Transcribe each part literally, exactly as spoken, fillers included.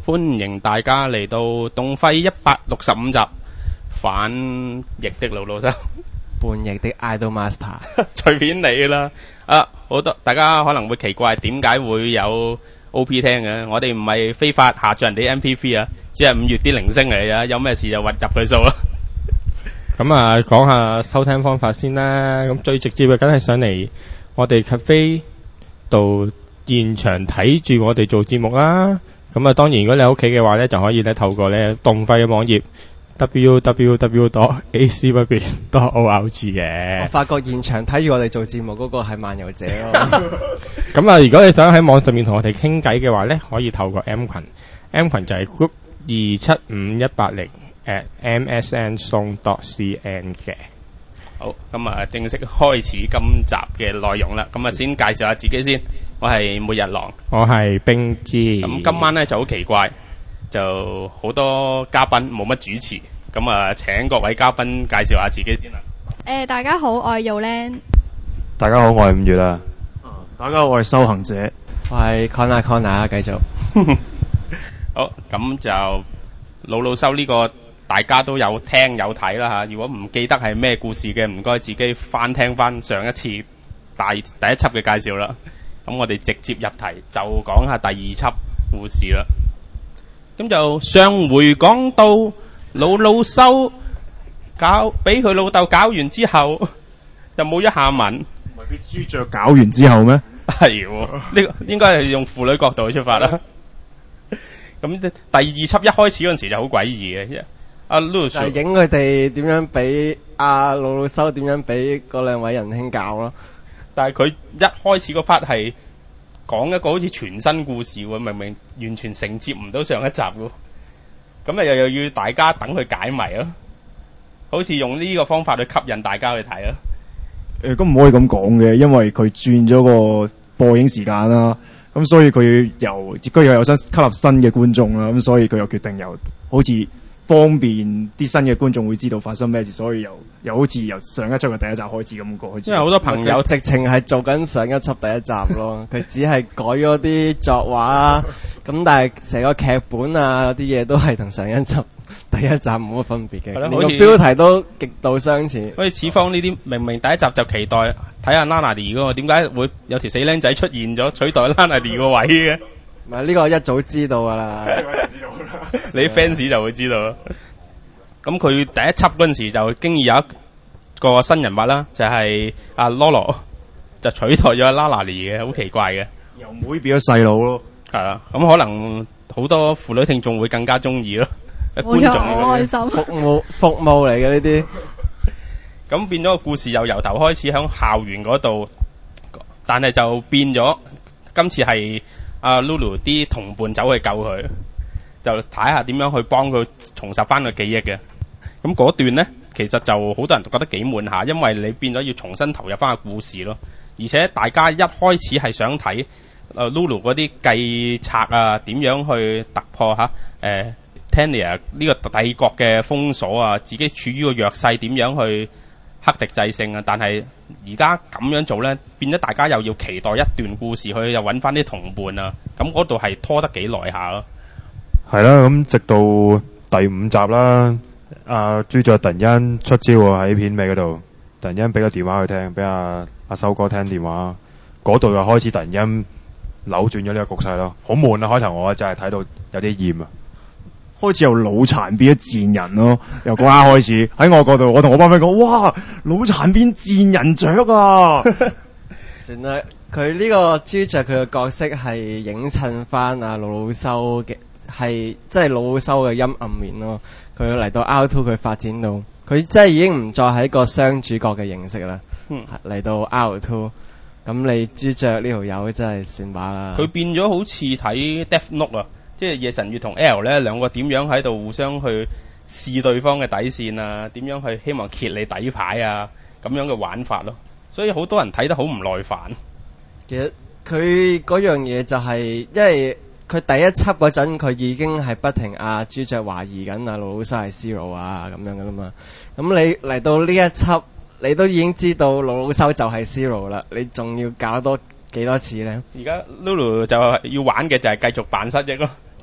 歡迎大家嚟到動廢一百六十五集反翼的魯魯修， 叛逆的 Idol Master， 隨便你啦。啊，好多大家可能會奇怪點解會有 O P 聽嘅？我哋唔係非法下載人哋 M P three 啊，只係五月啲鈴聲嚟嘅，有咩事就混入佢數啊。 咁啊，講下收聽方法先啦。咁最直接嘅梗係上嚟我哋 cafe 度現場睇住我哋做節目啦。咁啊，當然如果你喺屋企嘅話咧，就可以咧透過咧動廢嘅網頁 double-u double-u double-u dot a c w dot org 嘅。 我發覺現場睇住我哋做節目嗰個係漫遊者咯。 咁啊，如果你想喺網上面同我哋傾偈嘅話咧，可以透過 M 群 ，M 群就係 group 二七五一八零 at m s n song dot c n 嘅。 好，咁啊，正式開始今集嘅內容啦。咁啊，先介紹下自己先。我係末日狼， 我係冰之。 咁今晚咧就好奇怪，就好多嘉賓冇乜主持。咁啊，請各位嘉賓介紹下自己先啦。 誒、呃，大家好，我係 Yolan。 大家好，我係五月啊。 大家好，我係修行者。 我係 Connor Connor，繼續。 好，咁就魯魯修呢個大家都有聽有睇啦吓。如果唔記得係咩故事嘅，唔該自己翻聽翻上一次大第一輯嘅介紹啦。咁我哋直接入題，就講下第二輯故事啦。咁就上回講到魯魯修搞俾佢老豆搞完之後，就冇一下文。 唔係俾豬雀搞完之後咩？ 係喎，呢個應該係用婦女角度去出發啦。咁第二輯一開始嗰陣時就好詭異嘅，阿 Lulu 就影佢哋點樣俾阿魯魯修點樣俾嗰兩位仁兄教咯。 但係佢一開始嗰 part 係講一個好似全新故事喎，明明完全承接唔到上一集喎，咁啊又又要大家等佢解謎咯，好似用呢個方法去吸引大家去睇咯。 誒，咁唔可以咁講嘅，因為佢轉咗個播映時間啦，咁所以佢又佢又有想吸納新嘅觀眾啦，咁所以佢又決定又好似方便啲新嘅觀眾會知道發生咩事，所以又又好似由上一輯嘅第一集開始咁過去。 因為好多朋友直情係做緊上一輯第一集咯，佢只係改咗啲作畫，咁但係成個劇本啊啲嘢都係同上一輯第一集冇乜分別嘅，連個標題都極度相似。 好似似方呢啲明明第一集就期待睇下 Nanadi 嗰個，點解會有條死僆仔出現咗取代 Nanadi 個位嘅？ 唔係呢個一早知道㗎啦， 你 fans 就會知道咯。咁佢第一輯嗰陣時就經已有一個新人物啦，就係阿 Lolo 就取代咗 Nanadi 嘅，好奇怪嘅。 由妹變咗細佬咯。 係啦，咁可能好多婦女聽眾會更加中意咯。觀眾好開心。 服務服務嚟嘅呢啲。 咁變咗個故事又由頭開始響校園嗰度，但係就變咗今次係阿 Lulu 啲同伴走去救佢，就睇下點樣去幫佢重拾翻個記憶嘅。咁嗰段呢，其實就好多人都覺得幾悶下，因為你變咗要重新投入翻個故事咯。而且大家一開始係想睇、呃、Lulu 嗰啲計策啊，點樣去突破嚇誒 Tanya 呢個帝國嘅封鎖啊，自己處於個弱勢，點樣去克敵制勝啊。但係而家咁樣做呢，變咗大家又要期待一段故事，去又揾翻啲同伴啊。咁嗰度係拖得幾耐下咯。 係啦，咁直到第五集啦，阿朱雀突然間出招喎，喺片尾嗰度，突然間俾個電話佢聽，俾阿阿修哥聽電話，嗰度又開始突然間扭轉咗呢個局勢咯。好悶啊！開頭我真係睇到有啲厭啊。 開始由腦殘變咗賤人咯，由嗰刻開始喺我嗰度，我同我班 friend 講：哇，腦殘變賤人雀啊！ 算啦，佢呢個朱雀佢嘅角色係影襯翻阿魯魯修嘅，係即係魯魯修嘅陰暗面咯。佢嚟到 R 二佢發展到，佢即係已經唔再係一個雙主角嘅形式啦。嚟、嗯、到 R 二，咁你朱雀呢條友真係算把啦。 佢變咗好似睇 Death Note 啊！即係夜神月同 L 咧兩個點樣喺度互相去試對方嘅底線啊，點樣去希望揭你底牌啊，咁樣嘅玩法咯。所以好多人睇得好唔耐煩。 其實佢嗰樣嘢就係、是，因為佢第一輯嗰陣佢已經係不停阿朱雀懷疑緊阿魯魯修係 Zero 啊咁樣噶啦嘛。咁你嚟到呢一輯，你都已經知道魯魯修就係 Zero 啦，你仲要搞多幾多次咧？ 而家 Lulu 就係要玩嘅就係繼續扮失憶咯。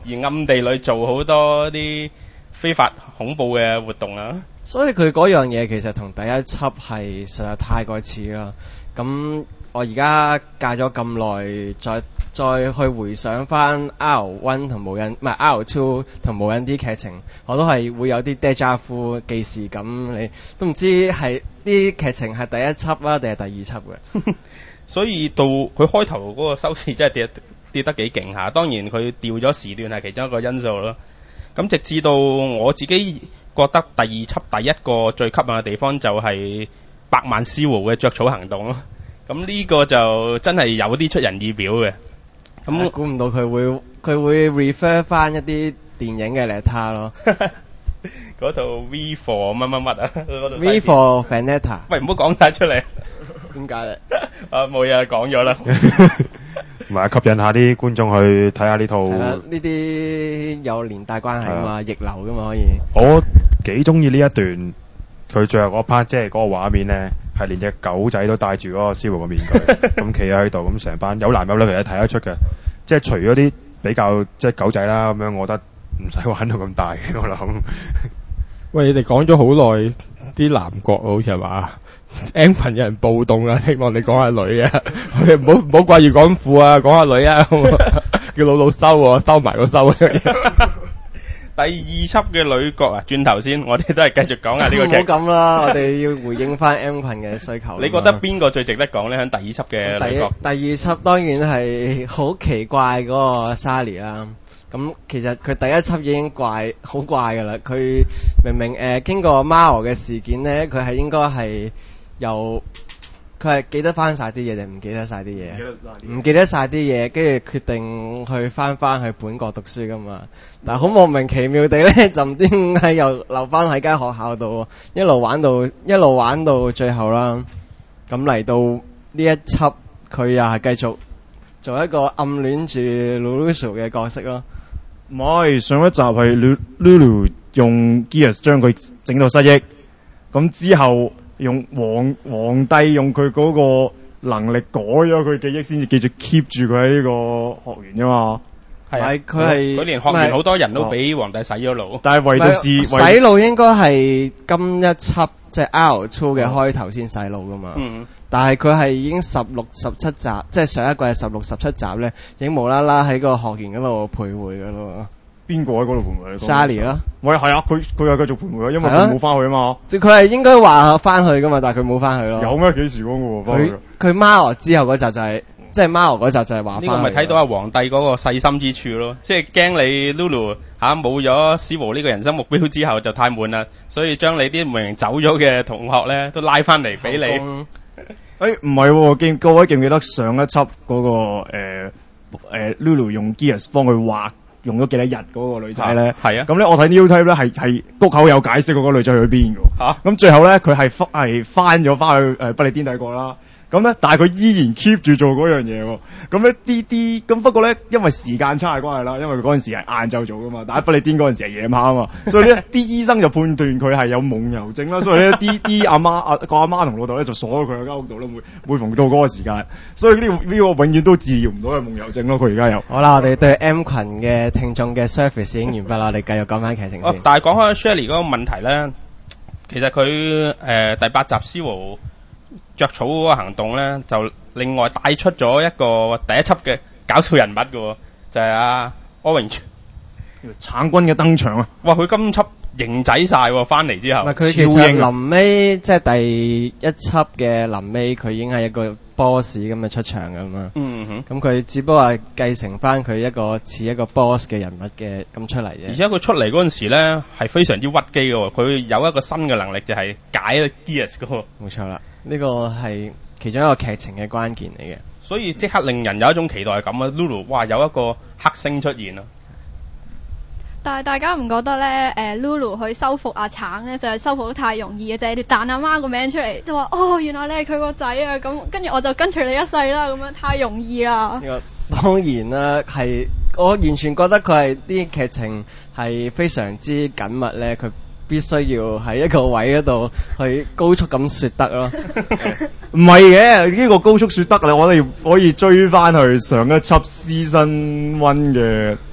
而暗地裏做好多啲非法恐怖嘅活動啊。 所以佢嗰樣嘢其實同第一輯係實在太過似啦。咁我而家隔咗咁耐，再再去回想翻 R 一 同無印，唔係 R 二同無印啲劇情，我都係會有啲 déjà vu 既視感。你都唔知係啲劇情係第一輯啊定係第二輯嘅。 所以到佢開頭嗰個收視真係跌跌得幾勁下。當然佢調咗時段係其中一個因素咯。咁直至到我自己覺得第二輯第一個最吸引嘅地方就係百萬屍王嘅著草行動咯。咁呢個就真係有啲出人意表嘅。咁估唔到佢會佢會 refer 翻一啲電影嘅 letter 咯。 嗰套 V for 乜乜乜啊 ？V for Vendetta。 喂，唔好講晒出嚟。 點解咧？ 啊，冇嘢講咗啦。 唔係吸引下啲觀眾去睇下呢套。 係啦，呢啲有連帶關係㗎嘛，逆流㗎嘛可以。 我幾中意呢一段，佢最後嗰 part 即係嗰個畫面咧，係連隻狗仔都戴住嗰個燒爐嘅面具，咁企喺度，咁成班有男有女其實睇得出嘅，即係除咗啲比較即係狗仔啦咁樣，我覺得唔使玩到咁大嘅我諗。 喂，你哋講咗好耐啲男角好似係嘛 ？M 群有人暴動啊，希望你講下女啊，唔好唔好掛住講褲啊，講下女啊，叫老老收喎，收埋個收。 第二輯嘅女角啊，轉頭先，我哋都係繼續講下呢個劇。 唔好咁啦，我哋要回應翻 M 群嘅需求。 你覺得邊個最值得講咧？喺第二輯嘅女角？ 第二輯當然係好奇怪嗰個 Sally 啦。咁其實佢第一輯已經怪好怪㗎啦。佢明明誒、呃、經過 Mao 嘅事件咧，佢係應該係由佢係記得翻晒啲嘢定唔記得晒啲嘢？唔記得晒啲嘢，跟住決定去翻翻去本國讀書噶嘛。但係好莫名其妙地咧，就唔知點解又留翻喺間學校度，一路玩到一路玩到最後啦。咁嚟到呢一輯，佢又係繼續做一個暗戀住 Lulu 嘅角色咯。 唔係，上一集係 Lulu 用 Geass 將佢整到失憶，咁之後用皇皇帝用佢嗰個能力改咗佢記憶，先至繼續 keep 住佢喺呢個學園啫嘛。 係啊， 佢係佢連學園好多人都俾皇帝洗咗腦。 但係唯獨是洗腦應該係今一輯即係 R 二嘅開頭先洗腦噶嘛。 嗯。 但係佢係已經十六、十七集，即係上一季係十六、十七集咧，已經無啦啦喺個學園嗰度徘徊噶咯。 邊個喺嗰度徘徊 ？Sally 啦。 喂，係啊，佢佢又繼續徘徊，因為佢冇翻去啊嘛。 即係佢係應該話翻去噶嘛，但係佢冇翻去咯。 有咩幾時講嘅？ 佢佢 Mao 之後嗰集就係、是，即係 Mao 嗰集就係話翻。 呢個咪睇到阿皇帝嗰個細心之處咯，即係驚你 Lulu 嚇冇咗史無呢個人生目標之後就太悶啦，所以將你啲明明走咗嘅同學咧都拉翻嚟俾你。 誒唔係喎，記各位記唔記得上一輯嗰、那個誒、呃呃、Lulu 用 Geass 幫佢畫用咗幾多日嗰個女仔咧？ 係啊， 咁咧我睇 Newtype 咧係係谷口有解釋嗰個女仔去邊㗎喎。咁、啊、最後咧佢係翻係翻咗翻去誒不列顛帝國啦。咁咧，但係佢依然 keep 住做嗰樣嘢喎。咁咧啲啲，咁不過咧，因為時間差嘅關係啦，因為佢嗰陣時係晏晝做噶嘛，但係不列顛嗰陣時係夜晚啊嘛，所以咧啲醫生就判斷佢係有夢遊症啦。所以咧啲啲阿媽阿個阿媽同老豆咧就鎖咗佢喺間屋度啦，每每逢到嗰個時間，所以呢、呢個呢、呢個永遠都治療唔到嘅夢遊症咯。佢而家有。 好啦，我哋對 M 群嘅聽眾嘅 service 已經完畢啦，我哋繼續講翻劇情先。 哦，但係講開 Shelly 嗰個問題咧，其實佢誒、呃、第八集 Zero 著草嗰個行動咧，就另外帶出咗一個第一輯嘅搞笑人物嘅，就係、是、阿 Orange 橙軍嘅登場啊！ 哇，佢今輯型仔晒喎，翻嚟之後。 唔係佢其實臨尾即係第一輯嘅臨尾，佢已經係一個 boss 咁嘅出場㗎嘛。 嗯哼。 咁佢只不過係繼承翻佢一個似一個 boss 嘅人物嘅咁出嚟啫。 而且佢出嚟嗰陣時咧係非常之屈機嘅喎，佢有一個新嘅能力就係解 Geass 嘅喎。 冇錯啦，呢、這個係其中一個劇情嘅關鍵嚟嘅。 所以即刻令人有一種期待感啊 ！Lulu， 哇，有一個黑星出現啊！ 但係大家唔覺得咧？誒 Lulu 去收服阿橙咧，就係收服得太容易嘅，就係彈阿媽個名出嚟，就話哦，原來你係佢個仔啊！咁跟住我就跟隨你一世啦，咁樣太容易啦。 呢個當然啦，係我完全覺得佢係啲劇情係非常之緊密咧，佢必須要喺一個位嗰度去高速咁説得咯。 唔係嘅，呢、這個高速説得啦，我哋可以追翻去上一輯 Season One 嘅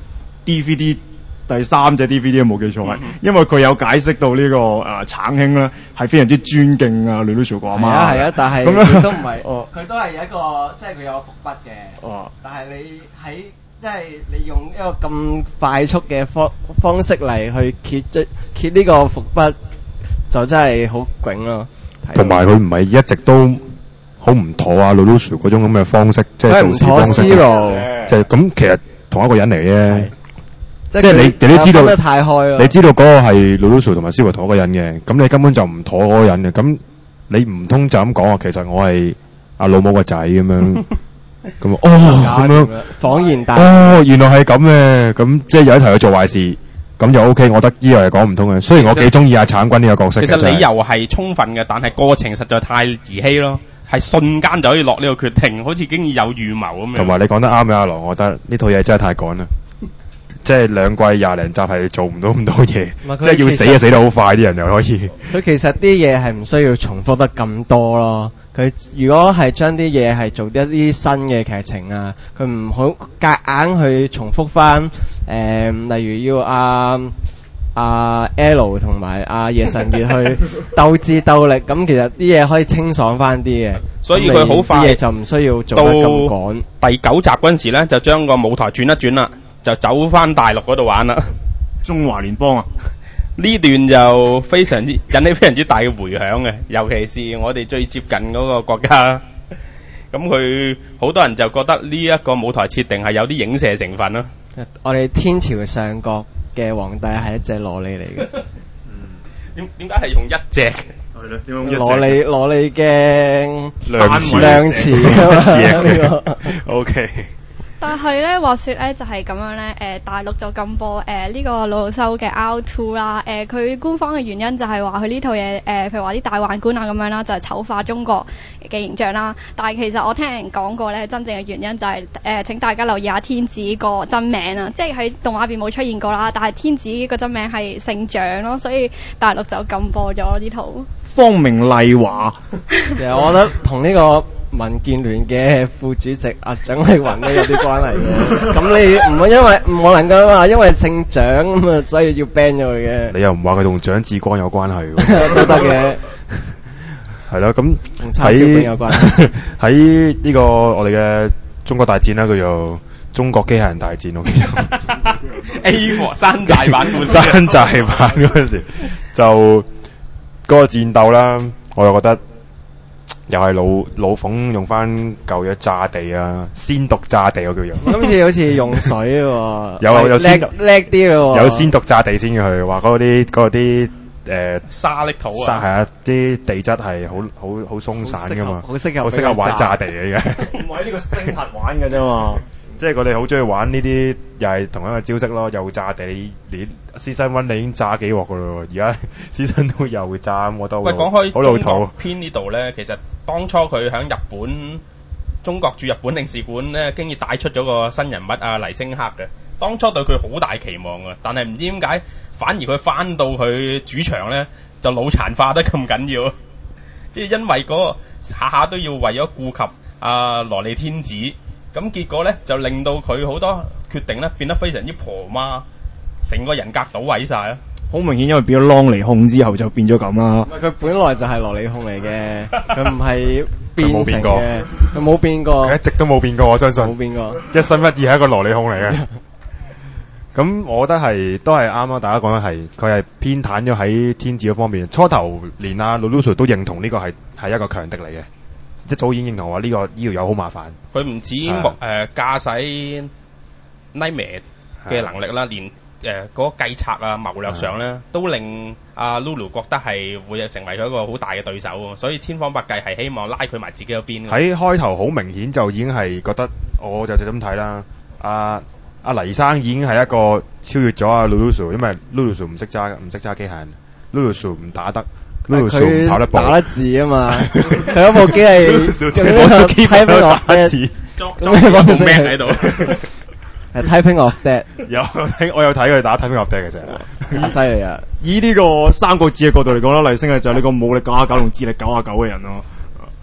D V D 第三隻 D V D 都冇記錯係， 嗯因為佢有解釋到呢、這個誒、呃、橙兄咧係非常之尊敬啊 Lelouch 個阿媽。 係啊係啊，但係咁樣佢都唔係， 哦佢都係有一個即係佢有個伏筆嘅。 哦但係你喺即係你用一個咁快速嘅方方式嚟去揭即揭呢個伏筆，就真係好勁咯。 同埋佢唔係一直都好唔妥啊 Lelouch 嗰種咁嘅方式，即係做事方式， 佢係唔妥思路就係咁。其實同一個人嚟嘅。 即即係你你都知道， 分得太開啦。 你知道嗰個係 Lelouch 同埋 Silva 同一個人嘅，咁你根本就唔妥嗰個人嘅，咁你唔通就咁講話，其實我係阿老母個仔咁樣，咁哦咁樣， 恍然大哦原來係咁嘅，咁即係有一齊去做壞事，咁就 OK，我覺得呢個係講唔通嘅。雖然我幾中意阿橙君呢個角色嘅， 其實理真係由係充分嘅，但係過程實在太兒戲咯，係瞬間就可以落呢個決定，好似經已有預謀咁樣。 同埋你講得啱嘅，阿羅，我覺得呢套嘢真係太趕啦。即係兩季廿零集係做唔到咁多嘢，即係要死就死得好快，啲人又可以。 佢其實啲嘢係唔需要重複得咁多咯。佢如果係將啲嘢係做一啲新嘅劇情啊，佢唔好夾硬去重複翻誒、呃，例如要阿阿 L 同埋阿夜神月去鬥智鬥力，咁其實啲嘢可以清爽翻啲嘅。 所以佢好快啲嘢就唔需要做得咁趕。 第九集嗰陣時咧，就將個舞台轉一轉啦。就走翻大陸嗰度玩啦， 中華聯邦啊！ 呢段就非常之引起非常之大嘅迴響嘅，尤其是我哋最接近嗰個國家。咁佢好多人就覺得呢一個舞台設定係有啲影射成分咯。 我哋天朝上國嘅皇帝係一隻蘿莉嚟嘅。 點點解係用一隻？ 係咯，用一隻蘿莉蘿莉嘅量詞量詞啊嘛。 O K。 但係咧，話說咧就係、是、咁樣咧，誒、呃、大陸就禁播誒呢、呃這個魯魯修嘅 R 二啦，誒、呃、佢官方嘅原因就係話佢呢套嘢誒，譬如話啲大宦官啊咁樣啦，就係、是、醜化中國嘅形象啦。但係其實我聽人講過咧，真正嘅原因就係、是、誒、呃、請大家留意下天子個真名啊，即係喺動畫入邊冇出現過啦，但係天子個真名係姓蔣咯，所以大陸就禁播咗呢套。 方明麗華， 其實我覺得同呢個民建聯嘅副主席阿蔣麗芸都有啲關係嘅。咁你唔會因為唔可能㗎嘛，因為姓蔣咁啊，所以要 ban 咗佢嘅。 你又唔話佢同蔣志光有關係喎？ 都得嘅。 係咯，咁同叉燒餅有關係。 喺呢個我哋嘅中國大戰啦，佢就中國機械人大戰我記得。 A 貨山寨版故事。 山寨版嗰陣時就嗰、嗰個戰鬥啦，我又覺得。又係老老馮用翻舊嘢炸地啊，先毒炸地我叫做。 今次好似用水喎， 有有先叻叻啲咯喎。 有先毒炸地先嘅佢，話嗰啲嗰啲誒沙礫土啊。 沙係啊，啲地質係好好好鬆散噶嘛， 好適合好適合玩炸地嘅而家。 唔係呢個星核玩嘅啫嘛。 即係佢哋好中意玩呢啲，又係同一個招式咯，又炸地。你 Season One 你已經炸幾鑊噶咯，而家 Season Two 又會炸，我都喂，講開好老中國土。 篇呢度咧，其實當初佢喺日本中國駐日本領事館咧，經已帶出咗個新人物啊黎星克嘅。當初對佢好大期望啊，但係唔知點解反而佢翻到佢主場咧就腦殘化得咁緊要，即係因為嗰、嗰個下下都要為咗顧及啊羅莉天子。咁結果咧就令到佢好多決定咧變得非常之婆媽，成個人格倒位晒啊！ 好明顯，因為變咗朗尼控之後就變咗咁啦。 唔係佢本來就係蘿莉控嚟嘅，佢唔係變成佢冇變過嘅，佢冇變過， 佢一直都冇變過，我相信。 冇變過。 一心一意係一個蘿莉控嚟嘅。咁我覺得係都係啱咯，大家講得係，佢係偏袒咗喺天子嗰方面。初頭連阿 Lelouch 都認同呢個係係一個強敵嚟嘅。一早已經認同話呢個呢條友好麻煩。 佢唔止誒駕駛 Nightmare 嘅能力啦，連誒嗰個計策啊、謀略上咧，都令阿 Lulu 覺得係會成為咗一個好大嘅對手喎。所以千方百計係希望拉佢埋自己嗰邊。 喺開頭好明顯就已經係覺得，我就就咁睇啦。阿阿黎生已經係一個超越咗阿 Lelouch，因為 Lelouch 唔識揸唔識揸機械人 ，Lelouch 唔打得。 佢跑得步打得字啊嘛，佢嗰部機係嗰部機睇俾我打字， 裝咩喺度？ 係 Typing of Death。 有睇，我有睇佢打 Typing of Death 嘅啫， 好犀利啊！ 以呢個三國志嘅角度嚟講啦，黎星係就係呢個武力九啊九同智力九啊九嘅人咯。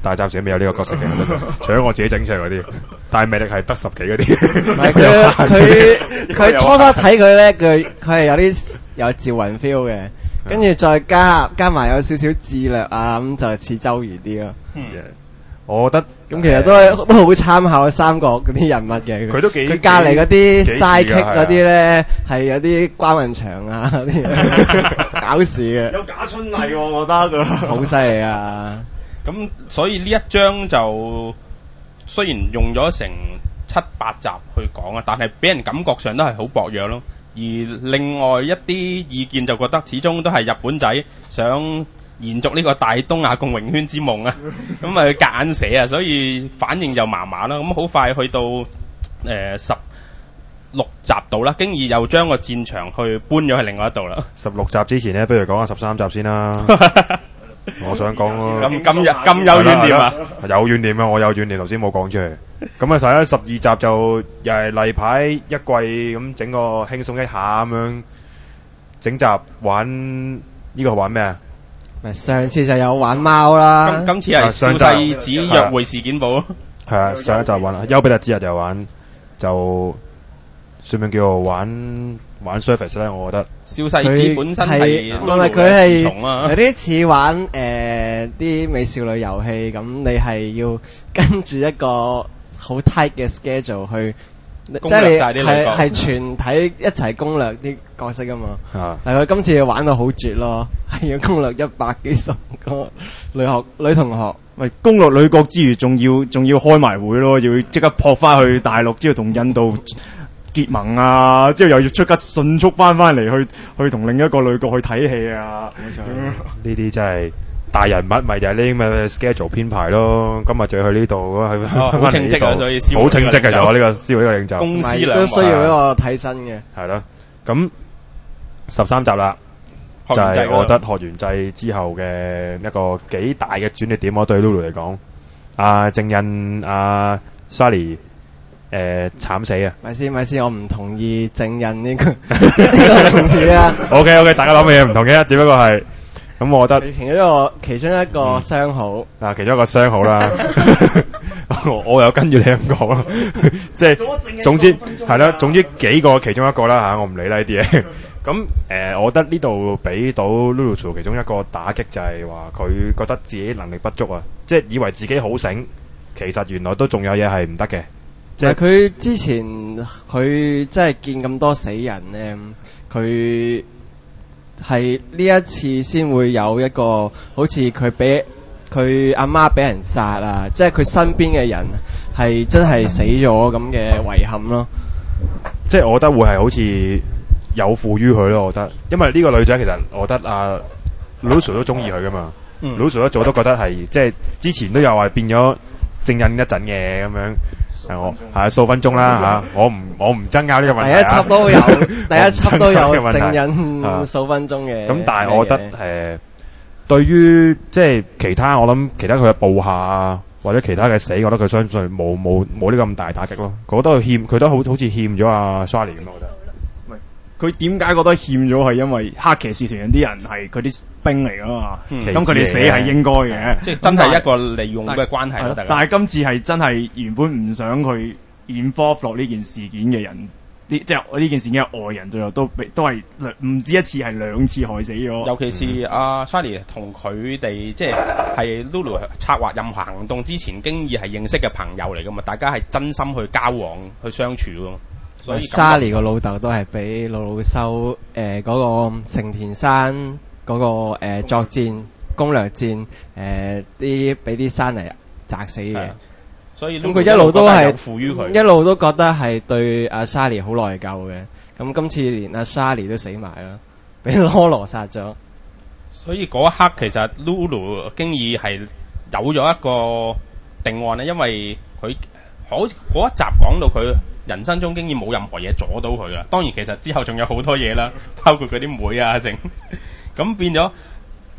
大暫時未有呢個角色嘅，除咗我自己整出嚟嗰啲，但係魅力係得十幾嗰啲。 唔係佢佢佢初初睇佢咧，佢佢係有啲有趙雲 feel 嘅，跟住再加加埋有少少智略啊，咁就似周瑜啲咯。 嗯，我覺得咁其實都係都好參考三國嗰啲人物嘅。 佢都幾佢隔離嗰啲幾 sidekick 嗰啲咧，係有啲關雲長啊嗰啲搞事嘅。 有賈春麗喎，我覺得佢好犀利啊！ 咁所以呢一章就雖然用咗成七八集去講啊，但係俾人感覺上都係好薄弱咯。而另外一啲意見就覺得，始終都係日本仔想延續呢個大東亞共榮圈之夢啊，咁啊夾硬寫啊，所以反應就麻麻啦。咁好快去到誒十六集度啦，經已又將個戰場去搬咗去另外一度啦。 十六集之前咧，不如講下十三集先啦。我想講咯， 咁今日咁有怨念啊？ 有怨念啊！我有怨念，頭先冇講出嚟。咁啊，實咧十二集就又係例牌一季咁整個輕鬆一下咁樣，整集玩呢個玩咩啊？ 咪上次就有玩貓啦， 今今次係小世子約會事件簿。 係啊，上一集玩啦，丘比特之日就玩，就算唔算叫做玩玩 surface 咧？我覺得小世子本身係唔係佢係有啲似玩誒啲美少女遊戲咁，你係要跟住一個好 tight 嘅 schedule 去，即係你係係全體一齊攻略啲角色啊嘛。 啊！ 但係佢今次玩到好絕咯，係要攻略一百幾十個女學女同學。 喂，攻略女角之餘，仲要仲要開埋會咯，要即刻撲翻去大陸，之後同印度結盟啊，之後又要出吉迅速翻翻嚟去去同另一個女角去睇戲啊。冇錯， 呢啲真係大人物，咪就係呢啲咁嘅 schedule 編排咯。今日就去呢度，去好稱職啊！所以好稱職嘅就我呢個燒呢個領袖， 公司兩都需要一個替身嘅。 係咯，咁十三集啦。就係我覺得學完制之後嘅一個幾大嘅轉捩點，我對 Lulu 嚟講，阿正印阿 Sally 誒慘死啊！ 咪先咪先，我唔同意正印呢個呢個名詞啊。 OK OK，大家諗嘅嘢唔同嘅，只不過係咁，我覺得其中一個其中一個相好啊，其中一個相好啦。我我有跟住你咁講咯，即係總之係啦，總之幾個其中一個啦嚇，我唔理啦呢啲嘢。咁誒、呃，我覺得呢度俾到 Lulu 其中一個打擊就係話佢覺得自己能力不足啊，即係以為自己好醒，其實原來都仲有嘢係唔得嘅。 即係佢之前佢即係見咁多死人咧，佢係呢一次先會有一個好似佢俾佢阿媽俾人殺啊，即係佢身邊嘅人係真係死咗咁嘅遺憾咯。 即係我覺得會係好似有負於佢咯，我覺得，因為呢個女仔其實我覺得阿 Lulu 都中意佢噶嘛 Lulu 一早都覺得係即係之前都有話變咗正印一陣嘅咁樣。係我係數分鐘啦嚇，我唔我唔爭拗呢個問題。 第一輯都有，第一輯都有正印數分鐘嘅。 咁但係我覺得誒、呃，對於即係其他，我諗其他佢嘅部下啊，或者其他嘅死，我覺得佢相信冇冇冇呢咁大打擊咯。我覺得佢欠，佢都好好似欠咗阿 Shirley 咁，我覺得。 佢點解覺得欠咗係因為黑騎士團人啲人係佢啲兵嚟噶嘛？咁佢哋死係應該嘅， 即係真係一個利用嘅關係。 但係今次係真係原本唔想佢 involve 落呢件事件嘅人，啲即係呢件事件嘅外人，最後都都係唔止一次，係兩次害死咗。 尤其是阿 Shirley 同佢哋即係係 Lulu 策劃任何行動之前，經已係認識嘅朋友嚟噶嘛，大家係真心去交往去相處噶嘛。所以 Shirley 個老豆都係俾老老修誒嗰個成田山嗰、那個、呃、作戰攻略戰誒啲俾啲山嚟砸死嘅， 所以咁佢一路都係負於佢，一路都覺得係對阿 Shirley 好內疚嘅。咁今次連阿 Shirley 都死埋啦，俾羅羅殺咗。 所以嗰一刻其實 Lulu 經已係有咗一個定案咧，因為佢好嗰一集講到佢人生中經已冇任何嘢阻到佢啦。當然其實之後仲有好多嘢啦，包括嗰啲妹啊成咁變咗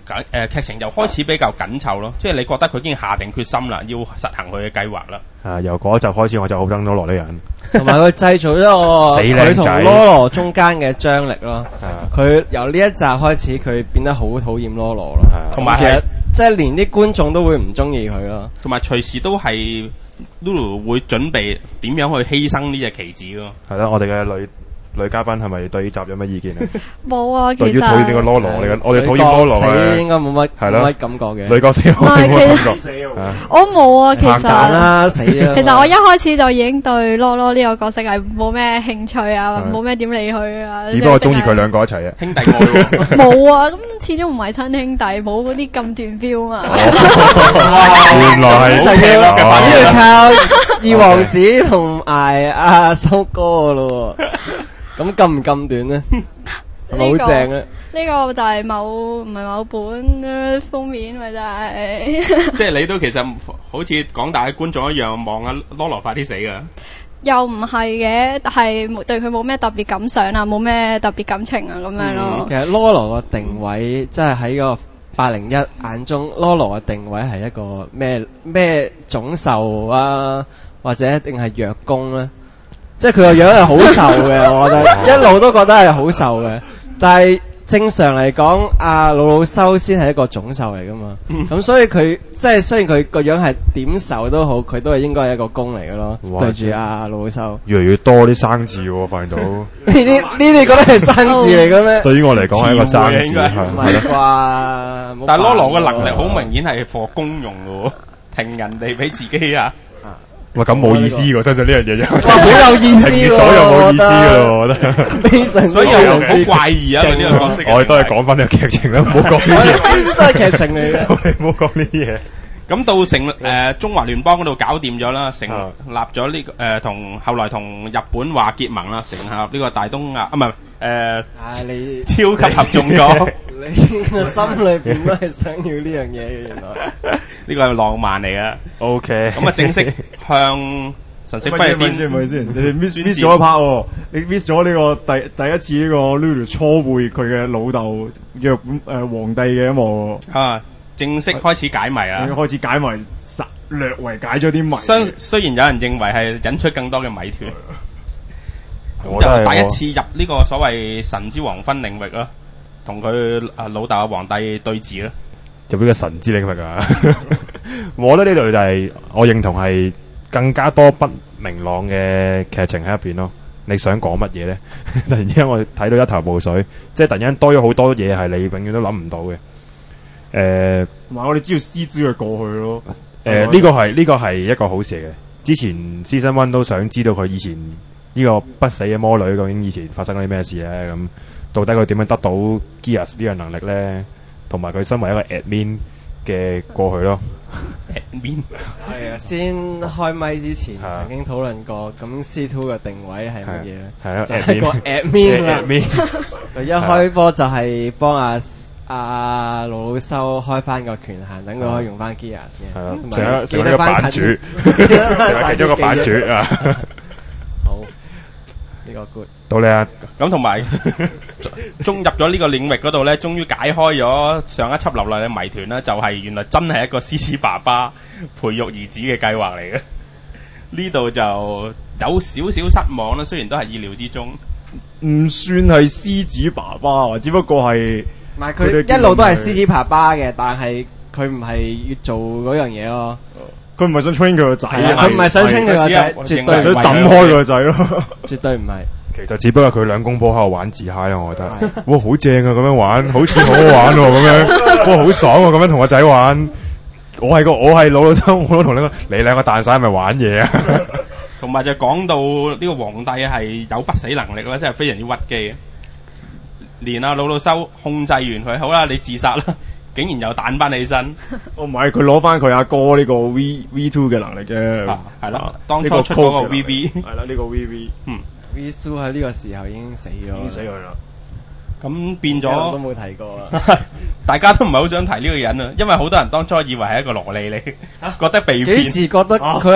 緊誒劇情就開始比較緊湊咯，即係你覺得佢已經下定決心啦，要實行佢嘅計劃啦。 啊，由嗰一集開始我就好憎羅羅呢人， 同埋佢製造咗個死靚仔佢同羅羅中間嘅張力咯。 係啊佢由呢一集開始，佢變得好討厭羅羅咯。 係啊同埋係其實即係連啲觀眾都會唔中意佢咯。 同埋隨時都係 Lulu 會準備點樣去犧牲呢隻棋子咯。 係啦，我哋嘅女女嘉賓係咪對呢集有乜意見啊？ 冇啊，其對於討厭呢個實羅羅，我哋我哋討厭羅羅死嘅應該冇乜係咯冇乜感覺嘅。 女角色我哋冇乜感覺。啊我冇啊，其拍蛋實。 啦，死啦！ 其實我一開始就已經對 Lolo 呢個角色係冇咩興趣啊， 係冇咩點理佢啊。 只不過中意佢兩個一齊嘅。 兄弟愛喎。 冇啊，咁始終唔係親兄弟，冇嗰啲咁斷 feel 嘛。 原來係就要哦要靠二王子同埋阿修哥咯喎。咁咁唔咁短咧？係咪好正咧？ 呢個就係某唔係某本呃封面咪就係。 即係你都其實好似廣大嘅觀眾一樣，望阿羅羅快啲死噶。 又唔係嘅，但係冇對佢冇咩特別感想啊，冇咩特別感情啊咁樣咯。 其實 Lolo 個定位，即係喺個八零一眼中，Lolo 嘅定位係一個咩咩種獸啊，或者一定係弱攻咧？即係佢個樣係好瘦嘅，我覺得一路都覺得係好瘦嘅。但係正常嚟講，阿魯魯修先係一個種獸嚟噶嘛。咁所以佢即係雖然佢個樣係點瘦都好，佢都係應該係一個攻嚟嘅咯。 哇對住阿魯魯修， 越嚟越多啲生字喎，發現到。 呢啲呢啲覺得係生字嚟嘅咩？ 對於我嚟講係一個生字， 詞彙啊應該係唔係啩？ 但係羅羅嘅能力力好明顯係貨公用嘅喎，停人哋俾自己啊！ 喂，咁冇意思喎，相信呢樣嘢就。 哇，好有意思喎！ 停咗又冇意思嘅喎，我覺得。 非常所以又好怪異啊！佢呢個角色。 我哋都係講翻呢個劇情啦，唔好講呢我啲嘢。 哋呢啲都係劇情嚟嘅。 我哋唔好講呢啲嘢。 咁到成誒、呃、中華聯邦嗰度搞掂咗啦，成啊立咗呢、這個誒同後來同日本話結盟啦，成立呢個大東亞啊唔係誒唉，你超級合眾國， 你個心裏邊都係想要呢樣嘢嘅，原來。 呢個係浪漫嚟嘅。 O K。 咁啊正式向神色不夜咪先店咪先，你哋 miss 宣 miss 戰咗一 part 喎，你 miss 咗呢個第第一次呢個 Lulu 初會佢嘅老豆日本誒皇帝嘅一幕喎， 啊正式開始解謎啦。 已經開始解謎，實略為解咗啲謎。 雖雖然有人認為係引出更多嘅謎團， 我都係就第一次入呢個所謂神之黃昏領域啦，同佢啊老豆啊皇帝對峙啦。 就呢個神之領域啊！我覺得呢度就係、我認同係更加多不明朗嘅劇情喺入邊咯。你想講乜嘢咧？突然之間我睇到一頭霧水，即係突然間多咗好多嘢係你永遠都諗唔到嘅。誒、 同埋我哋知道獅子嘅過去咯。 誒呢個係呢、個係一個好事嚟嘅。之前 Season One 都想知道佢以前呢個不死嘅魔女究竟以前發生咗啲咩事咧？咁到底佢點樣得到 Geass 呢樣能力咧？同埋佢身為一個 admin 嘅過去咯。 面係啊，先開咪之前係啊曾經討論過，咁 C two 嘅定位係乜嘢咧？ 係啊， 就係個 admin 啦。 admin 佢一開波就係幫阿阿魯魯修開翻個權限，等佢可以用翻 Geass 嘅。 係啊， 同埋成一記成一個版得翻晒主， 記得翻成為其中一個版主啊！ 好，呢個 good。 到你啊！ 咁同埋中入咗呢個領域嗰度咧，終於解開咗上一輯留落嘅謎團啦，就係、原來真係一個獅子爸爸培育兒子嘅計劃嚟嘅。呢度就有少少失望啦，雖然都係意料之中。 唔算係獅子爸爸啊，只不過係唔係佢一路都係獅子爸爸嘅，但係佢唔係要做嗰樣嘢咯。 佢唔係想 train 佢個仔， 係啊佢唔係想 train 佢個仔係絕對係想抌開佢個仔咯。 絕對唔係。 其實只不過佢兩公婆喺度玩自嗨咯，我覺得。哇，好正啊！咁樣玩，好似好好玩喎、咁樣。哇，好爽喎、咁樣同個仔玩。我係個我係老老周，我都同你講，你兩個蛋散係咪玩嘢啊？ 同埋就講到呢個皇帝係有不死能力啦，真係非常之屈機嘅。連阿老老修控制完佢，好啦，你自殺啦，竟然又彈翻起身。 哦，唔係佢攞翻佢阿哥呢個 V V two 嘅能力嘅。 啊係啦啊當初呢出嗰個 code 嘅 V V 係啦，呢個 V V 嗯， V two 喺呢個時候已經死咗， 已經死佢啦。 咁變一路都咗， 冇提過啦。 大家都唔係好想提呢個人啊，因為好多人當初以為係一個蘿莉嚟，覺得被幾騙。 時覺得啊佢係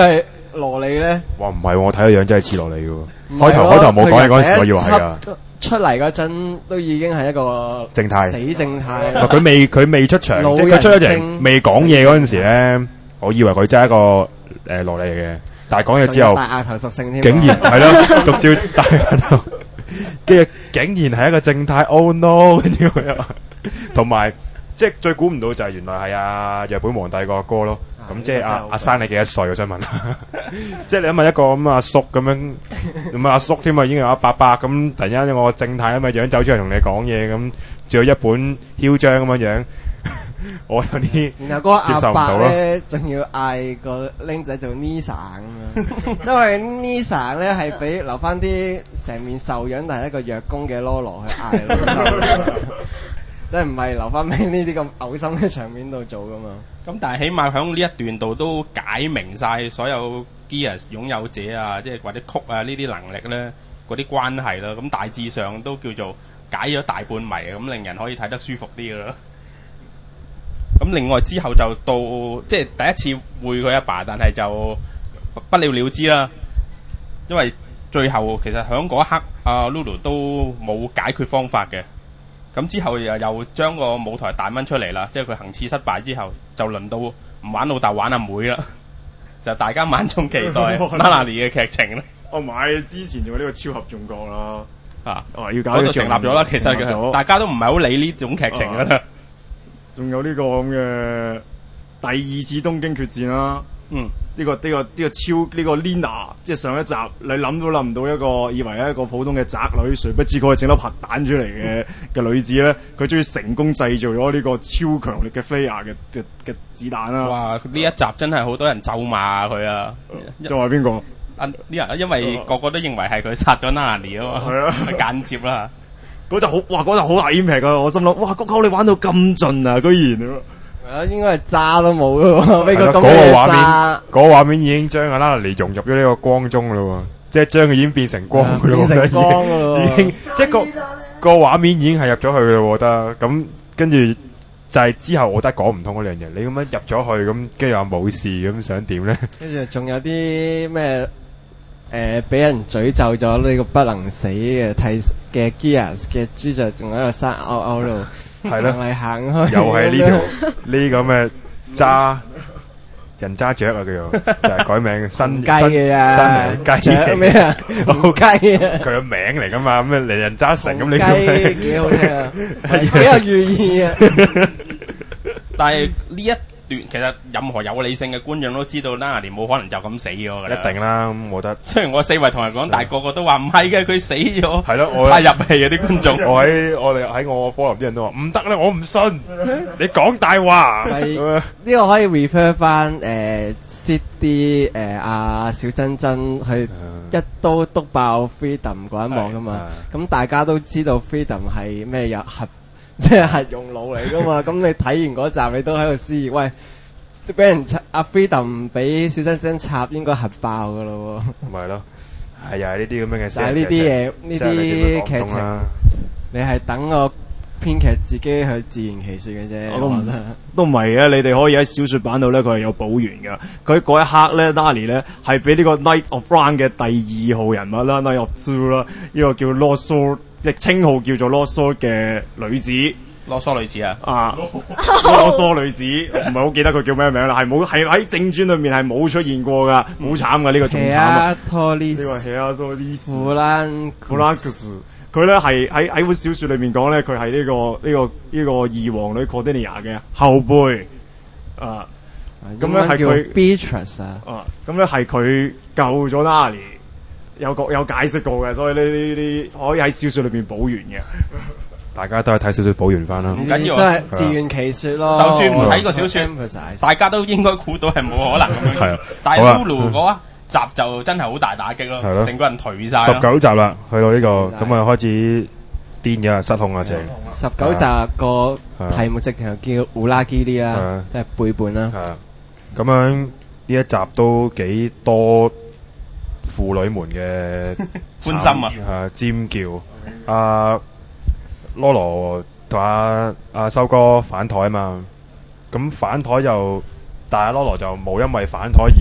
蘿莉咧？ 哇，唔係喎，我睇個樣真係似蘿莉嘅喎。 唔係咯開頭開頭冇講嘢嗰陣時，我以為係佢啊。 第一輯出嚟嗰陣都已經係一個正太死正太。 唔係佢未佢未出場， 老即係佢出咗人場未講嘢嗰陣時咧，我以為佢真係一個誒蘿莉嚟嘅，但係講嘢之後， 大額頭屬性添。 竟然係咯，逐照大額頭，跟住竟然係一個正太 ，oh no！跟住佢又同埋即係最估唔到就係原來係阿日本皇帝個阿哥咯。咁即係阿阿生你幾多歲？我想問，即係你諗下一個咁阿叔咁樣，咁阿叔添啊，已經有阿伯伯咁，突然間有個正太咁嘅樣走出嚟同你講嘢咁，仲有一本囂張咁樣樣，我有啲然後嗰個接受阿伯唔到咯。 咧，仲要嗌個僆仔做 Nisa 咁樣，因為 Nisa 咧係俾留翻啲成面瘦樣但係一個弱攻嘅 Lolo 去嗌咯，即係唔係留翻俾呢啲咁嘔心嘅場面度做噶嘛？ 咁但係起碼喺呢一段度都解明晒所有 Gears 擁有者啊，即係或者曲啊呢啲能力咧嗰啲關係啦，咁大致上都叫做解咗大半謎，咁令人可以睇得舒服啲噶啦。咁另外之後就到即係第一次會佢阿爸，但係就不了了之啦，因為最後其實喺嗰一刻阿 Lulu 都冇解決方法嘅。咁之後又又將個舞台彈掹出嚟啦，即係佢行刺失敗之後，就輪到唔玩老豆玩阿妹啦，就大家萬眾期待 Nalani 嘅劇情啦。 我買之前仲有呢個超合眾國啦， 啊， 哦要搞嗰度成立咗啦，其實成立咗大家都唔係好理呢種劇情噶啦。 仲有呢個咁嘅第二次東京決戰啦。 嗯， 呢、個呢、個呢、個超呢、個 Lina，即係上一集你諗都諗唔到一個以為係一個普通嘅宅女，誰不知佢係整粒核彈出嚟嘅嘅女子咧，佢終於成功製造咗呢個超強力嘅 flare 嘅嘅嘅子彈啦。 哇！呢一集真係好多人咒罵佢啊！ 就話邊個？ 啊呢人因為個個都認為係佢殺咗 Nalani 啊嘛， 係啊間接啦。 嗰集好哇！嗰集好大 impact 啊！我心諗哇，谷口你玩到咁盡啊，居然啊！ 係啊，應該係渣都冇嘅喎，俾個咁嗰個嘅畫面， 渣。 嗰個畫面已經將阿 Nalani 融入咗呢個光中噶咯喎，即係將佢已經變成光噶咯喎， 變成光㗎咯喎已經即係個個畫面已經係入咗去嘅咯，我覺得咁跟住就係之後我覺得講唔通嗰樣嘢，你咁樣入咗去咁，跟住話冇事咁想點咧？ 跟住仲有啲咩誒俾人詛咒咗呢個不能死嘅替嘅 Gears 嘅豬就仲喺度生勾勾度係咯行嚟行去， 又係呢條呢個咩揸人揸雀啊，叫做就係改名新雞嘅啊， 新新雞雀咩啊？紅雞啊！ 佢個名嚟噶嘛，咁啊嚟人揸成咁你雞幾好聽啊，幾有寓意啊！ 但係呢一段其實任何有理性嘅觀眾都知道 Nalani 冇可能就咁死咗㗎啦。 一定啦，咁我覺得。 雖然我四圍同人講，但係個個都話唔係嘅，佢死咗。 係咯，我太入戲啊啲觀眾。 我喺我哋喺我科林啲人都話唔得咧，我唔信，你講大話。 係咁啊呢個可以 refer 翻誒 C D 誒阿小珍珍去一刀篤爆 Freedom 嗰一幕噶嘛，咁大家都知道 Freedom 係咩有核，即係核用腦嚟噶嘛，咁你睇完嗰集你都喺度思議，喂，即係俾人插阿 Freedom 俾小珍珍插應該核爆噶咯喎。 咪係咯，係啊，呢啲咁樣嘅。 但係呢啲嘢呢啲劇情，你係等個編劇自己去自圓其說嘅啫。 我都唔都唔係嘅，你哋可以喺小說版度咧，佢係有補完㗎。佢嗰一刻咧 ，Nalani 咧係俾呢個 Knight of Round 嘅第二號人物啦 ，Knight of Two 啦，呢個叫 Lost Sword，亦稱號叫做 Lost Sword 嘅女子。 囉嗦女子啊！ 啊，囉嗦女子，唔係好記得佢叫咩名啦，係冇係喺正傳裏面係冇出現過㗎，好慘㗎，呢個仲慘啊！呢個係啊，多啲弗蘭弗蘭克斯。佢咧係喺喺本小說裏面講咧，佢係呢個呢、這個呢、這個二皇女 Cordelia 嘅後輩啊，咁咧係佢 Beatrice 啊， 啊，咁咧係佢救咗 Nalani，有個有解釋過嘅，所以呢呢啲可以喺小說裏邊補完嘅。 大家都係睇小說補完翻啦， 唔緊要， 真係自圓其說咯。 就算唔睇個小說，大家都應該估到係冇可能咁樣。 係啊， 但係 Lulu 嗰集就真係好大打擊咯， 係咯， 成個人頹晒。 十九集啦，去到呢、這個咁啊開始癲嘅失控啊，正。 十九集個題目直情叫烏拉基利啦，即係背叛啦。 係啊，咁樣呢一集都幾多婦女們嘅歡心啊， 啊尖叫啊！羅羅同阿阿修哥反台啊嘛，咁反台就，但係羅羅就冇因為反台而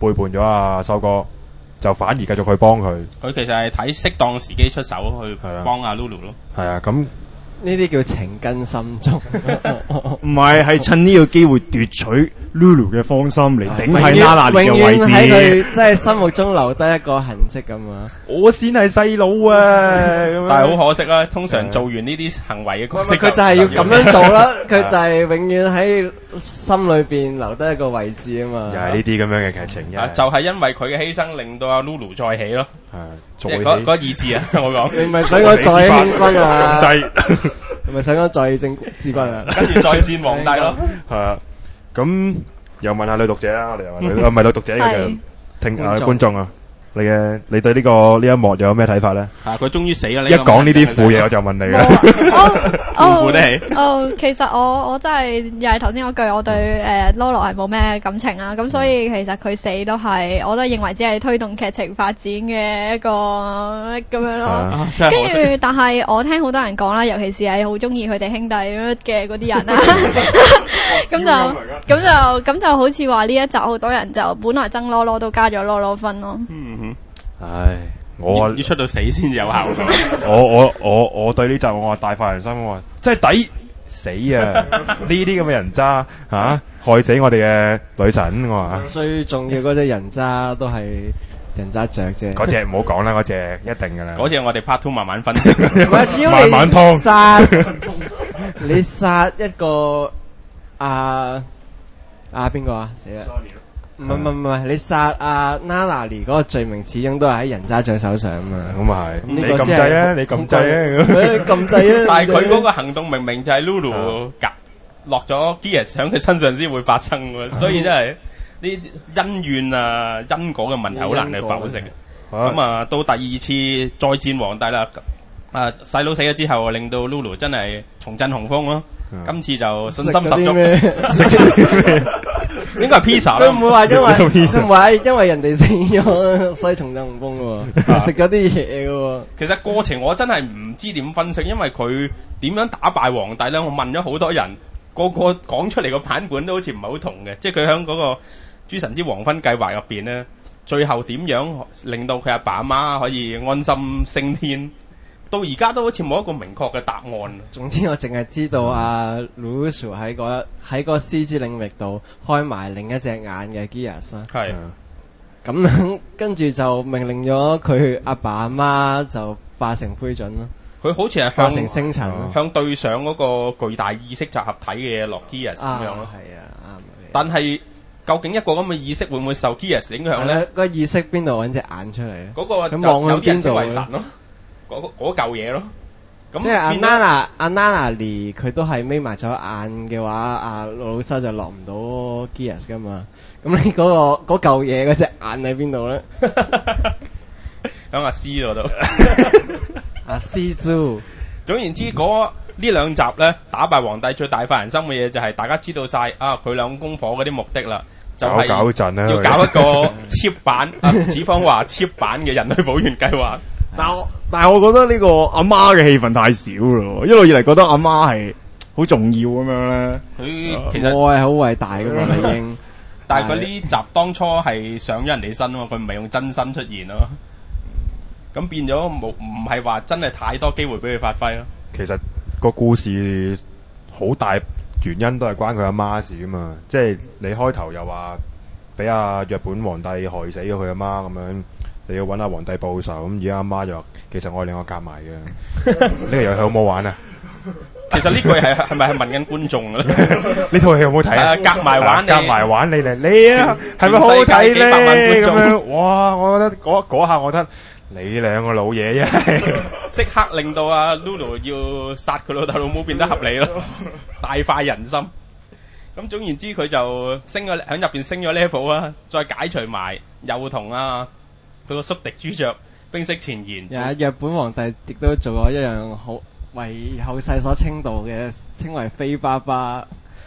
背叛咗阿修哥，就反而繼續去幫佢。 佢其實係睇適當時機出手去幫阿 Lulu 咯。 係啊，咁呢啲叫情根深重。 唔係，係趁呢個機會奪取 Lulu 嘅芳心嚟頂永喺 Nana 遠永嘅位遠喺佢置。 即係心目中留低一個痕跡咁啊！ 我先係細佬啊！咁樣但係好可惜啦，通常做完呢啲行為嘅角色， 佢就係要咁樣做啦，佢就係永遠喺心裏邊留低一個位置啊嘛。 又係呢啲咁樣嘅劇情啊， 嘅。 就係因為佢嘅犧牲，令到阿 Lulu 再起咯。 係即係嗰嗰意志啊！我講， 你唔係想我再興軍啊？ 咁滯係咪想講再正志軍啊？ 跟住再戰皇帝咯。 係啊，咁又問下女讀者啦，我哋又問女，啊唔係女讀者嘅聽啊觀眾啊，你嘅你對呢個呢一幕又有咩睇法咧？ 啊，佢終於死啦！ 一講呢啲苦嘢，我就問你啦。 哦負得起哦，其實我我真係又係頭先嗰句，我對誒 Lolo 係冇咩感情啦，咁所以其實佢死都係，我都認為只係推動劇情發展嘅一個咁樣咯。 啊真係可惜跟住，但係我聽好多人講啦，尤其是係好中意佢哋兄弟嘅嗰啲人啦，咁就咁就咁就好似話呢一集好多人就本來憎 Lolo 都加咗 Lolo 分咯。 嗯哼， 唉，我要要出到死先至有效果。 我我我我對呢集我話大快人心，我話真係抵死啊！呢啲咁嘅人渣嚇，害死我哋嘅女神，我話最重要嗰隻人渣都係人渣雀啫。 嗰隻唔好講啦，嗰隻一定㗎啦。 嗰隻我哋 part two 慢慢分析。 唔係，只要慢慢你劏殺你殺一個啊啊邊個啊死啦！唔係唔係唔係，你殺阿 Nana 嗰個罪名始終都係喺人渣雀手上啊嘛。 咁啊係，你呢個先係撳掣啊，你撳掣啊， 咁撳掣啊！ 但係佢嗰個行動明明就係 Lulu 夾落咗 Gears 喺佢身上先會發生喎，所以真係呢啲恩怨啊因果嘅問題好難去剖析嘅。咁啊，到第二次再戰皇帝啦，啊細佬死咗之後，令到 Lulu 真係重振雄風咯。今次就信心十足。 食咗啲咩？ 應該係 pizza 啦。 佢唔會話因為佢唔會話因為人哋死咗，所以重振雄風嘅喎，食咗啲嘢嘅喎。 其實過程我真係唔知點分析，因為佢點樣打敗皇帝咧？我問咗好多人，個個講出嚟個版本都好似唔係好同嘅。即係佢喺嗰個諸神之黃昏計劃入邊咧，最後點樣令到佢阿爸阿媽可以安心升天？到而家都好似冇一個明確嘅答案。 總之我淨係知道阿 Lulu 喺個喺個獅之領域度開埋另一隻眼嘅 Gears 啦。 係。 咁樣跟住就命令咗佢阿爸阿媽就化成灰燼咯。 佢好似係化向成星塵， 向對上嗰個巨大意識集合體嘅嘢落 Gears 咁樣咯。 係啊，啱。 但係究竟一個咁嘅意識會唔會受 Gears 影響咧？ 個意識邊度揾隻眼出嚟咧？ 嗰個咁望有啲人去邊度為神咯，嗰嗰嚿嘢咯。咁即係阿變咗 Nana 阿 Nana 佢都係眯埋咗眼嘅話，阿老修就落唔到 Gears 噶嘛。咁你嗰、個嗰嚿嘢嗰隻眼喺邊度咧？ 喺阿 C 嗰度。 阿 C 豬。 總言之，嗰呢兩集咧打敗皇帝最大快人心嘅嘢就係大家知道晒啊佢兩公婆嗰啲目的啦，就係、 搞搞震啦要搞一個 cheap 版啊，子方話 cheap 版嘅人類補完計劃。 但係我但係我覺得呢個阿媽嘅戲份太少咯，一路以嚟覺得阿媽係好重要咁樣咧。 佢其實我係好偉大噶嘛，已經。 但係佢呢集當初係上咗人哋身啊嘛，佢唔係用真身出現咯。咁變咗冇唔係話真係太多機會俾佢發揮咯。 其實個故事好大原因都係關佢阿媽事噶嘛，即係你開頭又話俾阿日本皇帝害死咗佢阿媽咁樣，你要揾阿皇帝報仇，咁而家阿媽就話其實我哋兩個夾埋嘅，呢個遊戲好唔好玩啊？ 其實呢句係係咪係問緊觀眾啊？ 呢套戲好唔好睇啊？ 夾埋玩你， 夾埋玩你嚟，你啊係咪好好睇咧？咁樣哇！我覺得嗰嗰下我覺得。你兩個老嘢啫， 即刻令到阿 Lulu 要殺佢老豆老母變得合理咯，大快人心。咁總言之，佢就升咗喺入邊升咗 level 啊，再解除埋又同啊佢個宿敵朱雀冰釋前嫌。 有日本皇帝亦都做咗一樣好為後世所稱道嘅，稱為飛爸爸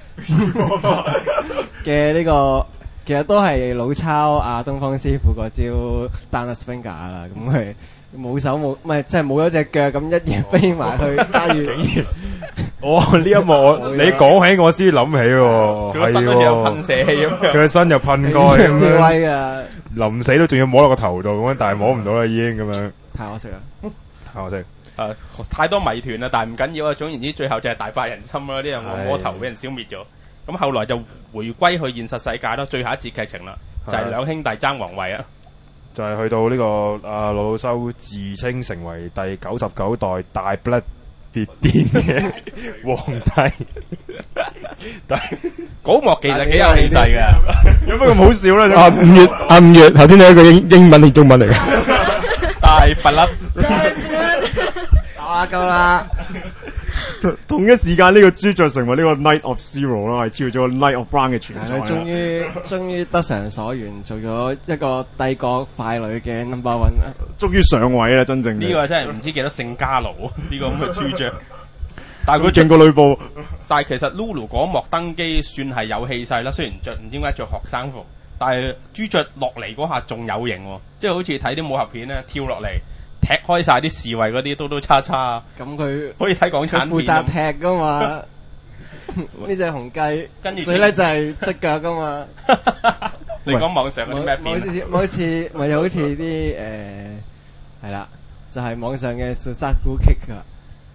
嘅呢個。其實都係老抄啊東方師傅嗰招 Downer Swinger 啦，咁佢冇手冇，唔係即係冇咗隻腳，咁一嘢飛埋去揸住。 哦，呢一幕你講起我先諗起喎， 佢個身好似有噴射器咁樣， 佢個身又噴開咁樣。威啊！ 臨死都仲要摸落個頭度咁樣，但係摸唔到啦已經咁樣， 太可惜啦。 太可惜。 誒、太多謎團啦，但係唔緊要啊。總言之，最後就係大快人心啦，呢樣惡魔頭俾人消滅咗。咁後來就回歸去現實世界咯，最後一節劇情啦，就係、是、兩兄弟爭皇位啊。 就係去到呢、這個阿魯魯修自稱成為第九十九代大不列顛嘅皇帝，但係嗰幕其實幾有氣勢嘅， 有乜咁好笑咧？ 啊五月啊五月，頭先你一個英英文定中文嚟嘅？ 大不甩。 夠啦夠啦！ 同一時間呢個朱雀成為呢個 Knight of Zero 啦，係超越咗 Knight of Round 嘅存在啦。 係啦，終於終於得償所願，做咗一個帝國傀儡嘅 number one 啦。 終於上位啦，真正呢個真係唔知幾多聖加奴呢個咁嘅朱雀。但係佢勁過呂布。 但係其實 Lulu 嗰幕登基算係有氣勢啦，雖然着唔知點解着學生服，但係朱雀落嚟嗰下仲有型喎，即係好似睇啲武俠片咧，跳落嚟踢開晒啲侍衛嗰啲刀刀叉叉。 咁佢可以睇港產片。 負責踢噶嘛？呢隻紅雞， 跟住最叻就係出腳噶嘛。 你講網上嗰啲咩片？ 好似咪好似啲誒係啦，就係、是、網上嘅 Suzaku Kick 啊。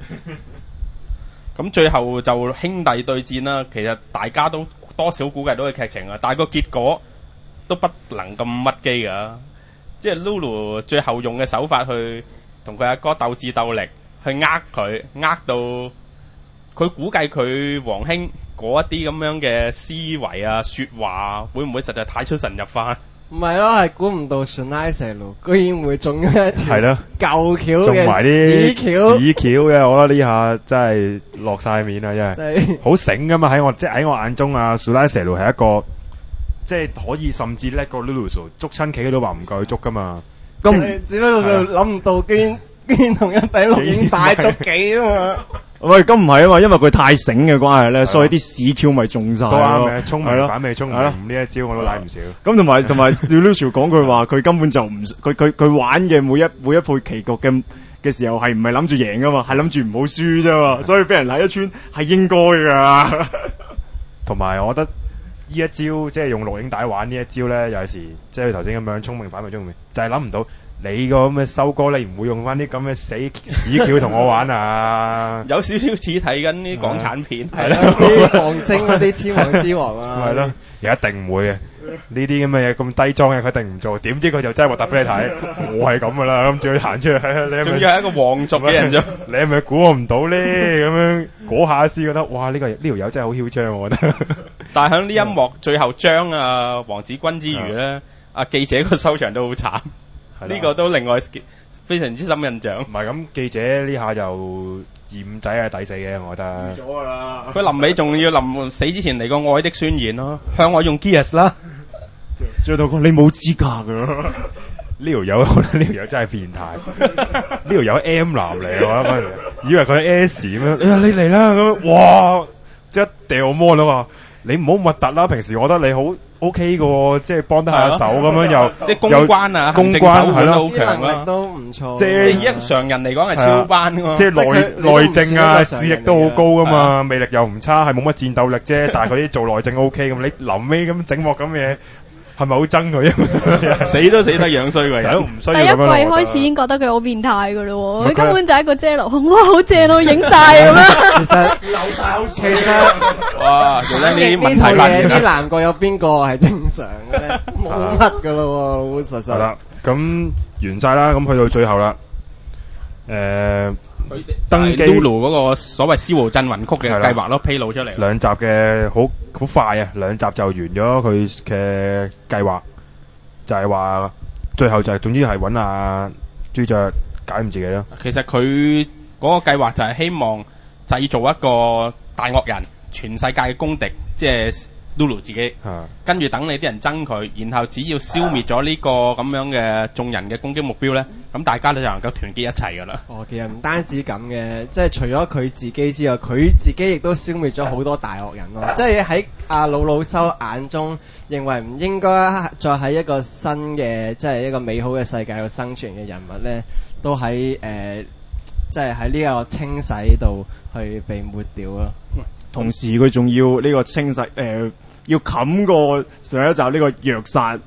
咁最後就兄弟對戰啦，其實大家都多少估計到嘅劇情啊，但係個結果都不能咁乜機㗎。即係 Lulu 最後用嘅手法去同佢阿哥鬥智鬥力，去呃佢，呃到佢估計佢皇兄嗰一啲咁樣嘅思維啊、說話，會唔會實在太出神入化？ 唔係咯，係估唔到 Sunai 蛇路居然會中咗一條係咯舊橋中埋嘅啲屎橋嘅，我覺得呢下真係落晒面啦，真係好醒噶嘛！喺我即係喺我眼中啊 Sunai 蛇路係一個即係可以甚至叻過 Lulu 捉親棋都話唔夠佢捉噶嘛。 咁只不過佢諗唔到居然居然同一頂錄影帶捉棋啊嘛。 喂，咁唔係啊嘛，因為佢太醒嘅關係咧，所以啲屎 Q 咪中晒。 都啱嘅，聰明係反被聰明呢一招我都賴唔少。 咁同埋同埋 Lulu 講句話，佢根本就唔佢佢佢玩嘅每一每一鋪棋局嘅嘅時候係唔係諗住贏噶嘛，係諗住唔好輸啫嘛，所以俾人睇一穿係應該㗎。 同埋我覺得呢一招即係用錄影帶玩呢一招咧，有時即係佢頭先咁樣聰明反被聰明，就係諗唔到。你個咁嘅收歌，你唔會用翻啲咁嘅死屎橋同我玩啊？ 有少少似睇緊啲港產片， 係啦，啲王晶嗰啲千王之王啊， 係咯，又一定唔會嘅。呢啲咁嘅嘢咁低裝嘅，佢一定唔做。點知佢就真係核突俾你睇，我係咁噶啦，咁仲要行出去，你仲要係一個皇族嘅人啫， 你係咪估我唔到咧？咁樣嗰下先覺得，哇！呢個呢條友真係好囂張，我覺得。 但係喺呢一幕最後將啊王子君之餘咧，阿記者個收場都好慘。呢個都另外非常之深印象。 唔係咁，記者呢下就二仔係抵死嘅，我覺得。 咗㗎啦！ 佢臨尾仲要臨死之前嚟個愛的宣言咯，向我用 Gears 啦。 最後講你冇資格㗎。 呢條友，呢條友真係變態。呢條友 M 男嚟㗎，嗰陣時以為佢係 S 咁樣。哎呀，你嚟啦咁，哇！即係掉魔啦嘛。你唔好核突啦，平時我覺得你好 OK 嘅，即係幫得下手咁樣又啲公關啊， 公關係咯，好強啊， 都唔錯。 即係以一常人嚟講係超班㗎嘛， 即係內內政啊，智力都好高㗎嘛，魅力又唔差，係冇乜戰鬥力啫。但係佢啲做內政 OK 咁，你臨尾咁整幕咁嘅嘢。係咪好憎佢？ 死都死得樣衰嘅人， 唔需要第一季開始已經覺得佢好變態㗎咯喎，佢根本就係一個遮流控，哇好正咯，影晒咁樣。 其實流晒好似，其實哇，做緊呢啲問題發現啲男角有邊個係正常嘅咧？冇乜㗎咯喎，老老實實。 係啦，咁完晒啦，咁去到最後啦，誒。 登基 Lulu 嗰個所謂消耗鎮魂曲嘅計劃咯，披露出嚟。 兩集嘅好好快啊，兩集就完咗佢嘅計劃，就係、是、話最後就係、是、總之係揾阿朱雀搞掂自己咯。 其實佢嗰個計劃就係希望製造一個大惡人，全世界嘅公敵，即係 Lulu 自己。 啊、 跟住等你啲人憎佢，然後只要消滅咗呢個咁樣嘅眾人嘅攻擊目標咧，咁大家都就能夠團結一齊㗎啦。 哦，其實唔單止咁嘅，即係除咗佢自己之外，佢自己亦都消滅咗好多大惡人咯。即係喺阿魯魯修眼中，認為唔應該再喺一個新嘅，即係一個美好嘅世界度生存嘅人物咧，都喺誒，即係喺呢個清洗度去被抹掉咯。 同時佢仲要呢個清洗誒、呃，要冚過上一集呢個虐殺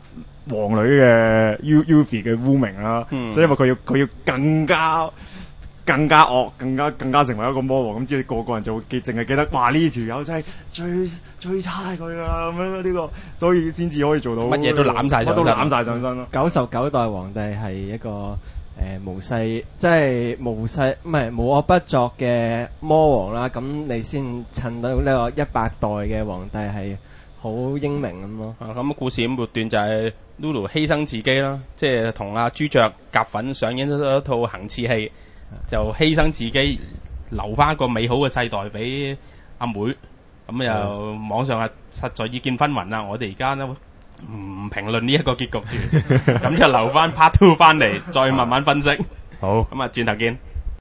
王女嘅 U Uvi 嘅污名啦， 嗯所以因為佢要佢要更加更加惡，更加更加成為一個魔王，咁之後個個人就會記淨係記得，哇呢條友真係最最差係佢啦咁樣呢個，所以先至可以做到乜嘢都攬晒上身乜都攬晒上身咯。 九十九代皇帝係一個誒、呃、無世，即係無世唔係無惡不作嘅魔王啦。咁你先襯到呢個一百代嘅皇帝係好英明咁咯。 啊咁故事咁末段就係 Lulu 犧牲自己啦，即係同阿朱雀夾粉上演咗一套行刺戲。就犧牲自己，留翻一個美好嘅世代俾阿妹。咁又網上啊實在意見紛紜啦。我哋而家都唔評論呢一個結局住，咁就留翻 part two 翻嚟，再慢慢分析。 好， 咁啊轉頭見。